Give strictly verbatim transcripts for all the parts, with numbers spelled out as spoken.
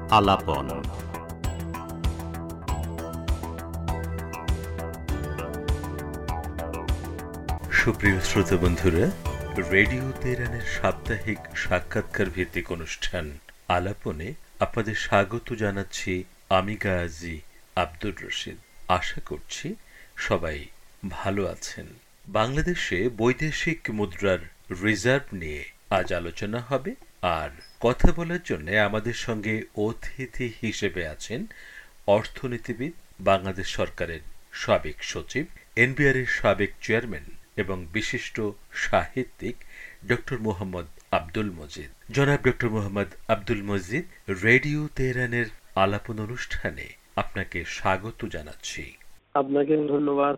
আলাপন। সুপ্রিয় শ্রোতা বন্ধুরা, রেডিও তেহরানের সাপ্তাহিক সাক্ষাৎকার ভিত্তিক অনুষ্ঠান আলাপনে আপনাদের স্বাগত জানাচ্ছি। আমি গাজী আব্দুর রশিদ। আশা করছি সবাই ভালো আছেন। বাংলাদেশে বৈদেশিক মুদ্রার রিজার্ভ নিয়ে আজ আলোচনা হবে, আর কথা বলার জন্য আমাদের সঙ্গে অতিথি হিসেবে আছেন অর্থনীতিবিদ, বাংলাদেশ সরকারের সাবেক সচিব, এনবিআর এর সাবেক চেয়ারম্যান এবং বিশিষ্ট সাহিত্যিক ডক্টর মোহাম্মদ আব্দুল মজিদ। জনাব ডক্টর মোহাম্মদ আব্দুল মজিদ, রেডিও তেহরানের আলাপন অনুষ্ঠানে আপনাকে স্বাগত জানাচ্ছি। আপনাকে ধন্যবাদ।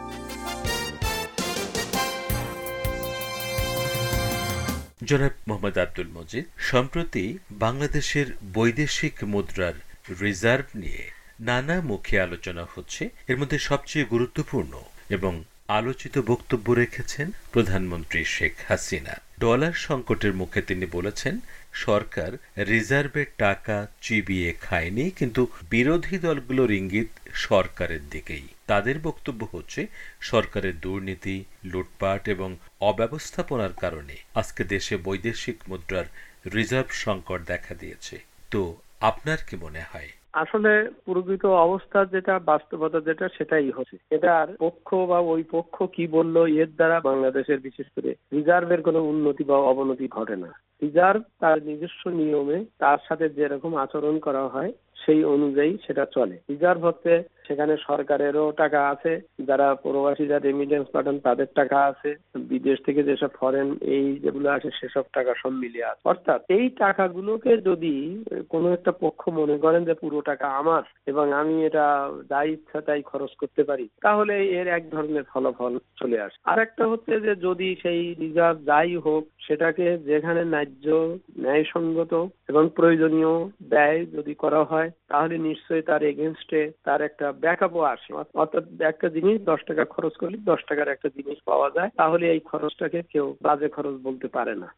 জনাব মোহাম্মদ আব্দুল মজিদ, সম্প্রতি বাংলাদেশের বৈদেশিক মুদ্রার রিজার্ভ নিয়ে নানা মুখে আলোচনা হচ্ছে। এর মধ্যে সবচেয়ে গুরুত্বপূর্ণ এবং আলোচিত বক্তব্য রেখেছেন প্রধানমন্ত্রী শেখ হাসিনা। ডলার সংকটের মুখে তিনি বলেছেন, সরকার রিজার্ভের টাকা চিবিয়ে খায়নি, কিন্তু বিরোধী দলগুলোর ইঙ্গিত সরকারের দিকেই। তাদের বক্তব্য হচ্ছে, সরকারের দুর্নীতি, লুটপাট এবং অব্যবস্থাপনার কারণে আজকে দেশে বৈদেশিক মুদ্রার রিজার্ভ সংকট দেখা দিয়েছে। তো আপনার কি মনে হয়? আসলে প্রকৃত অবস্থা যেটা, বাস্তবতা যেটা, সেটাই হচ্ছে। এটার পক্ষ বা ওই পক্ষ কি বললো, এর দ্বারা বাংলাদেশের বিশেষ করে রিজার্ভের কোনো উন্নতি বা অবনতি ঘটে না। রিজার্ভ তার নিজস্ব নিয়মে তার সাথে যেরকম আচরণ করা হয় সেই অনুযায়ী সেটা চলে। রিজার্ভ হচ্ছে, সেখানে সরকারেরও টাকা আছে, যারা প্রবাসীরা রেমিটেন্স পাঠান তাদের টাকা আছে, বিদেশ থেকে যেসব ফরেন এই যেগুলো আসে সেসব টাকা সব মিলিয়ে আছে। অর্থাৎ এই টাকাগুলোকে যদি কোনো একটা পক্ষ মনে করেন যে পুরো টাকা আমার এবং আমি এটা যা ইচ্ছা তাই খরচ করতে পারি, তাহলে এর এক ধরনের ফলাফল চলে আসে। আর একটা হচ্ছে যে যদি সেই রিজার্ভ যাই হোক সেটাকে যেখানে ন্যায্য, ন্যায়সঙ্গত এবং প্রয়োজনীয় ব্যয় যদি করা হয়, তাহলে নিশ্চয়ই তার এগেনস্টে তার একটা ব্যাকআপও আসে। অর্থাৎ একটা জিনিস দশ টাকা খরচ করলে দশ টাকার একটা জিনিস পাওয়া যায়, তাহলে এই খরচটাকে কেউ বাজে খরচ বলতে পারে না।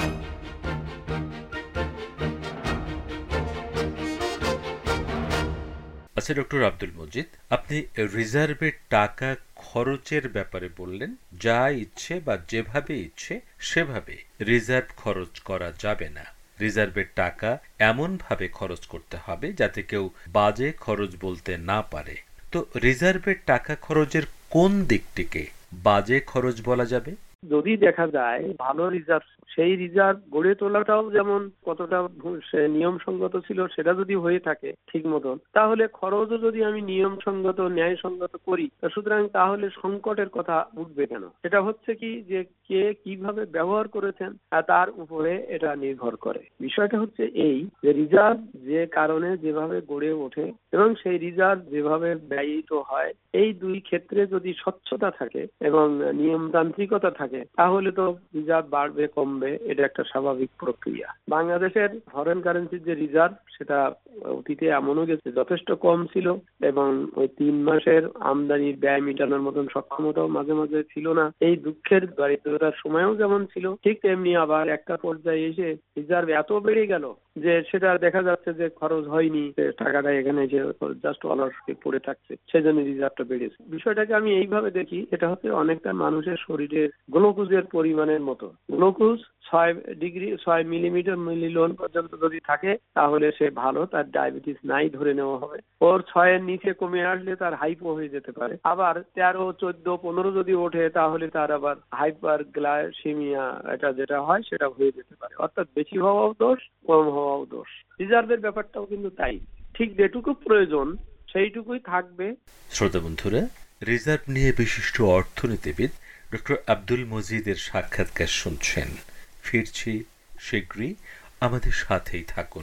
আচ্ছা ডক্টর আব্দুল মজিদ, আপনি রিজার্ভের টাকা খরচের ব্যাপারে বললেন, যা ইচ্ছে বা যেভাবে ইচ্ছে সেভাবে রিজার্ভ খরচ করা যাবে না। রিজার্ভের টাকা এমন ভাবে খরচ করতে হবে যাতে কেউ বাজে খরচ বলতে না পারে। তো রিজার্ভের টাকা খরচের কোন দিকটিকে বাজে খরচ বলা যাবে? যদি দেখা যায় ভালো রিজার্ভ, সেই রিজার্ভ গড়ে তোলাটাও যেমন কতটা নিয়ম সঙ্গত ছিল সেটা যদি হয়ে থাকে ঠিক মতন, তাহলে খরচও যদি আমি নিয়ম সঙ্গত, ন্যায় সঙ্গত করি, সুতরাং তাহলে সংকটের কথা উঠবে কেন? এটা হচ্ছে কি যে কে কিভাবে ব্যবহার করেছেন তার উপরে এটা নির্ভর করে। বিষয়টা হচ্ছে এই যে রিজার্ভ যে কারণে যেভাবে গড়ে ওঠে এবং সেই রিজার্ভ যেভাবে ব্যয়িত হয়, এই দুই ক্ষেত্রে যদি স্বচ্ছতা থাকে এবং নিয়মতান্ত্রিকতা থাকে, তাহলে তো রিজার্ভ বাড়বে কমবে, এটা একটা স্বাভাবিক প্রক্রিয়া। বাংলাদেশের ফরেন কারেন্সির যে রিজার্ভ, সেটা অতীতে এমনও গেছে যথেষ্ট কম ছিল এবং ওই তিন মাসের আমদানি ব্যয় মেটানোর মতন সক্ষমতাও মাঝে মাঝে ছিল না। এই দুঃখের দারিদ্রতার সময়ও যেমন ছিল, ঠিক তেমনি আবার একটা পর্যায়ে এসে রিজার্ভ এত বেড়ে গেল যে সেটা দেখা যাচ্ছে যে খরচ হয়নি, টাকাটা এখানে যে জাস্ট অলসকে পড়ে থাকছে, সেজন্য রিজার্ভটা বেড়েছে। বিষয়টাকে আমি এইভাবে দেখি, এটা হচ্ছে অনেকটা মানুষের শরীরের গ্লুকোজের পরিমাণের মতো। গ্লুকোজ ছয় ডিগ্রি ছয় মিলিমিটার মিলিলোন পর্যন্ত যদি থাকে তাহলে সে ভালো, তার ডায়াবেটিস নাই ধরে নেওয়া হবে। ওর ছয়ের নিচে কমে আসলে তার হাইপো হয়ে যেতে পারে। আবার তেরো, চোদ্দ, পনেরো যদি ওঠে তাহলে তার আবার হাইপার গ্লাইসেমিয়া, এটা যেটা হয় সেটা হয়ে যেতে পারে। অর্থাৎ বেশি হওয়াও দোষ, কম হওয়াও দোষ। রিজার্ভের ব্যাপারটাও কিন্তু তাই, ঠিক যেটুকু প্রয়োজন সেইটুকুই থাকবে। শ্রোতা বন্ধুরা, রিজার্ভ নিয়ে বিশিষ্ট অর্থনীতিবিদ ডক্টর আব্দুল মজিদের সাক্ষাৎকার শুনছেন। ফিরছি শীঘ্রই, আমাদের সাথেই থাকুন।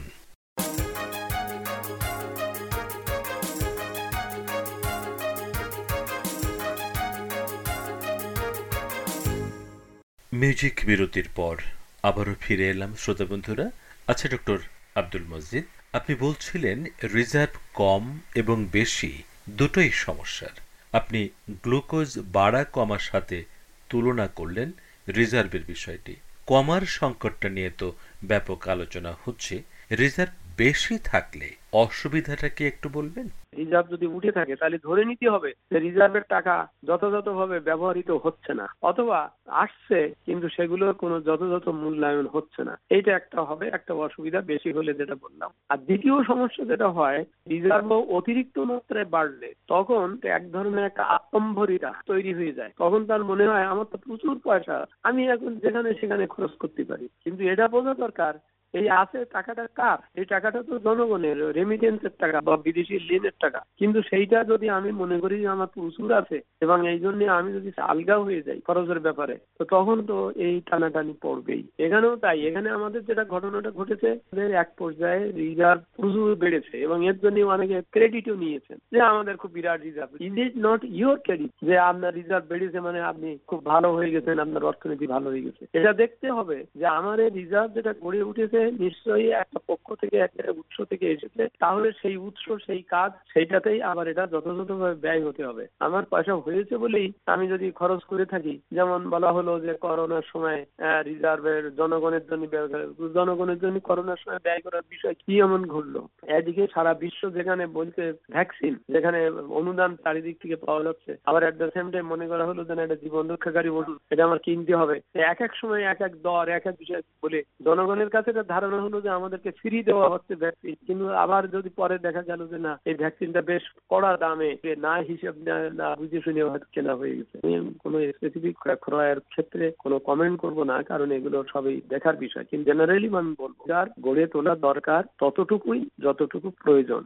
মিউজিক বিরতির পর আবারও ফিরে এলাম শ্রোতা বন্ধুরা। আচ্ছা ডক্টর আব্দুল মজিদ, আপনি বলছিলেন রিজার্ভ কম এবং বেশি দুটোই সমস্যার। আপনি গ্লুকোজ বাড়া কমার সাথে তুলনা করলেন রিজার্ভের বিষয়টি। কমার সংকটটা নিয়ে তো ব্যাপক আলোচনা হচ্ছে, রিজার্ভ বেশি থাকলে অসুবিধাটা কি একটু বলবেন? রিজার্ভ যদি উঠে থাকে তাহলে ধরে নিতে হবে যে রিজার্ভের টাকা যথাযথভাবে ব্যবহৃত হচ্ছে না, অথবা আসছে কিন্তু সেগুলোর কোনো যথাযথ মূল্যায়ন হচ্ছে না। এইটা একটা হবে একটা অসুবিধা বেশি হলে, যেটা বললাম। আর দ্বিতীয় সমস্যা যেটা হয়, রিজার্ভ অতিরিক্ত মাত্রায় বাড়লে তখন এক ধরনের একটা আত্মম্ভরিতা তৈরি হয়ে যায়। তখন তার মনে হয় আমার তো প্রচুর পয়সা, আমি এখন যেখানে সেখানে খরচ করতে পারি। কিন্তু এটা বোঝা দরকার এই আছে টাকাটা কার? এই টাকাটা তো জনগণের, রেমিটেন্সের টাকা বা বিদেশি ঋণের টাকা। কিন্তু সেইটা যদি আমি মনে করি যে আমার প্রচুর আছে এবং এই জন্য আমি যদি আলগা হয়ে যাই খরচের ব্যাপারে, তো তখন তো এই টানাটানি পড়বেই। এখানেও তাই, এখানে আমাদের যেটা ঘটনাটা ঘটেছে, এক পর্যায়ে রিজার্ভ প্রচুর বেড়েছে এবং এর জন্য অনেকে ক্রেডিটও নিয়েছেন যে আমাদের খুব বিরাট reserve. Is it not your credit যে আপনার রিজার্ভ বেড়েছে মানে আপনি খুব ভালো হয়ে গেছেন, আপনার অর্থনীতি ভালো হয়ে গেছে। এটা দেখতে হবে যে আমার এই রিজার্ভ যেটা গড়ে উঠেছে নিশ্চয়ই একটা পক্ষ থেকে, একটা উৎস থেকে এসেছে, তাহলে সেই উৎস, সেই কাজ, সেইটাতেই আবার এটা যথাযথভাবে ব্যয় হতে হবে। আমার পয়সা হয়েছে বলেই আমি যদি খরচ করে থাকি, যেমন বলা হলো যে করোনার সময় রিজার্ভের জনগণের জন্য ব্যয় করে, জনগণের জন্য করোনার সময় ব্যয় করার বিষয় কি এমন ঘটলো? এদিকে সারা বিশ্ব যেখানে বলছে ভ্যাকসিন, যেখানে অনুদান চারিদিক থেকে পাওয়া যাচ্ছে, আবার এট দ্য সেম টাইম মনে করা হলো যে এটা জীবন রক্ষাকারী ওষুধ, এটা আমার কিনতে হবে। এক এক সময় এক এক দর, এক এক বিষয় বলে জনগণের কাছে ধারণা হলো যে আমাদেরকে ফ্রি দেওয়া হচ্ছে ভ্যাকসিন। কিন্তু আবার যদি পরে দেখা গেল যে না, এই ভ্যাকসিনটা বেশ কড়া দামে, না হিসেব না বুঝে শুনে হয়তো কেনা হয়ে গেছে। কোনো স্পেসিফিক ক্রয়ের ক্ষেত্রে কোনো কমেন্ট করব না, কারণ এগুলো সবই দেখার বিষয়। কিন্তু জেনারেলি আমি বলবো যার গড়ে তোলা দরকার ততটুকুই যতটুকু প্রয়োজন।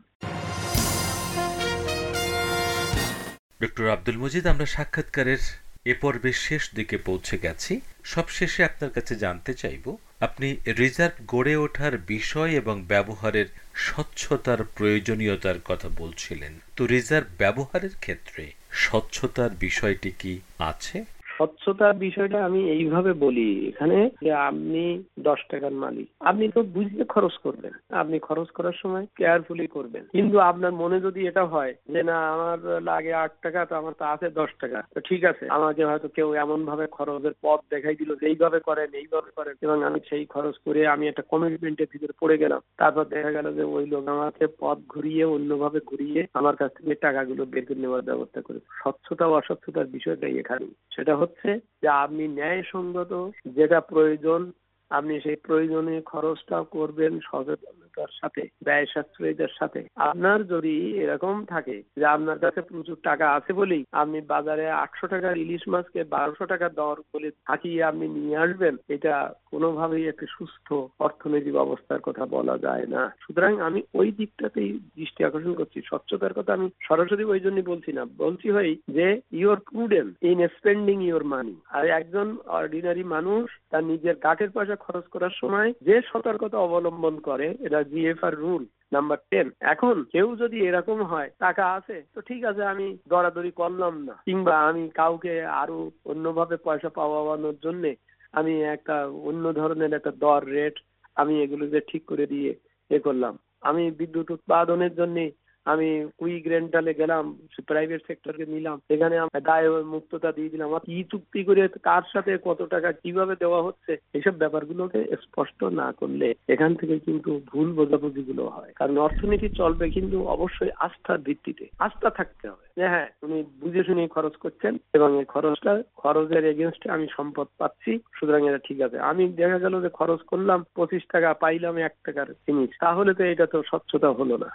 ডক্টর আব্দুল মজিদ, আমরা সাক্ষাৎকারের এ পর্বের শেষ দিকে পৌঁছে গেছি। সবশেষে আপনার কাছে জানতে চাইব, আপনি রিজার্ভ গড়ে ওঠার বিষয় এবং ব্যবহারের স্বচ্ছতার প্রয়োজনীয়তার কথা বলছিলেন। তো রিজার্ভ ব্যবহারের ক্ষেত্রে স্বচ্ছতার বিষয়টি কি আছে? স্বচ্ছতার বিষয়টা আমি এইভাবে বলি এখানে, যে আপনি দশ টাকার মালিক, আপনি তো বুঝতে খরচ করবেন, আপনি খরচ করার সময় কেয়ারফুলি করবেন। কিন্তু আপনার মনে যদি এটা হয় যে না আমার লাগে আট টাকা, তো আমার তো আছে দশ টাকা, তো ঠিক আছে, আমাকে হয়তো কেউ এমন ভাবে খরচের পথ দেখাই দিল যে এইভাবে করেন এইভাবে করেন, এবং আমি সেই খরচ করে আমি একটা কমিটমেন্টের ভিতরে পড়ে গেলাম। তারপর দেখা গেল যে ওই লোক আমাকে পথ ঘুরিয়ে অন্যভাবে ঘুরিয়ে আমার কাছ থেকে টাকাগুলো বের করে নেওয়ার ব্যবস্থা করে। স্বচ্ছতা ও অস্বচ্ছতার বিষয়টাই এখানে। সেটা হচ্ছে যে আপনি ন্যায়সঙ্গত যেটা প্রয়োজন, আপনি সেই প্রয়োজনে খরচটাও করবেন সচেতনতার সাথে, ব্যয় সাশ্রয়ীদের সাথে। আপনার যদি এরকম থাকে যে আপনার কাছে প্রচুর টাকা আছে বলেই আপনি বাজারে আটশো টাকার ইলিশ মাছকে বারোশো টাকা দর বলে থাকিয়ে আপনি নিয়ে আসবেন, এটা কোনোভাবেই একটা সুস্থ অর্থনৈতিক অবস্থার কথা বলা যায় না। সুতরাং আমি ওই দিকটাতেই দৃষ্টি আকর্ষণ করছি। স্বচ্ছতার কথা আমি সরাসরি ওই জন্য বলছি না, বলছি হয় যে your prudent in spending your money. আর একজন অর্ডিনারি মানুষ তার নিজের কাঠের পয়সা খরচ করার সময় যে সতর্কতা অবলম্বন করে, এটা জিএফআর রুল নাম্বার টেন। এখন কেউ যদি এরকম হয় টাকা আছে তো ঠিক আছে, আমি দরাদরি করলাম না, কিংবা আমি কাউকে আরো অন্যভাবে পয়সা পাওয়ানোর জন্য আমি একটা অন্য ধরনের একটা দর রেট আমি এগুলোকে ঠিক করে দিয়ে এ করলাম। আমি বিদ্যুৎ উৎপাদনের জন্য আমি কুইক রেন্টালে গেলাম, প্রাইভেট সেক্টরকে নিলাম, এখানে দায় মুক্ততা দিয়ে দিলাম। কি চুক্তি করে কার সাথে কত টাকা কিভাবে দেওয়া হচ্ছে, এইসব ব্যাপারগুলোকে স্পষ্ট না করলে এখান থেকে কিন্তু ভুল বোঝাবুঝি গুলো হয়। কারণ অর্থনীতি চলবে কিন্তু অবশ্যই আস্থার ভিত্তিতে, আস্থা থাকতে হবে যে হ্যাঁ উনি বুঝে শুনে খরচ করছেন এবং এই খরচটা খরচের এগেনস্টে আমি সম্পদ পাচ্ছি, সুতরাং এটা ঠিক আছে। আমি দেখা গেল যে খরচ করলাম পঁচিশ টাকা, পাইলাম এক টাকার জিনিস, তাহলে তো এটা তো স্বচ্ছতা হলো না।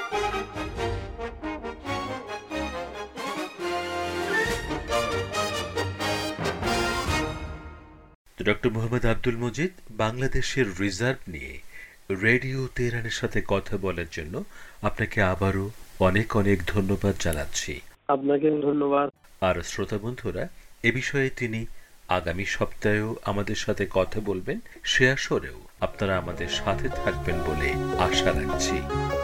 ডক্টর মোহাম্মদ আব্দুল মজিদ, বাংলাদেশের রিজার্ভ নিয়ে রেডিও তেহরানের সাথে কথা বলার জন্য আপনাকে আবারও অনেক অনেক ধন্যবাদ জানাচ্ছি। আপনাকে ধন্যবাদ। আর শ্রোতা বন্ধুরা, এ বিষয়ে তিনি আগামী সপ্তাহেও আমাদের সাথে কথা বলবেন, সে আসরেও আপনারা আমাদের সাথে থাকবেন বলে আশা রাখছি।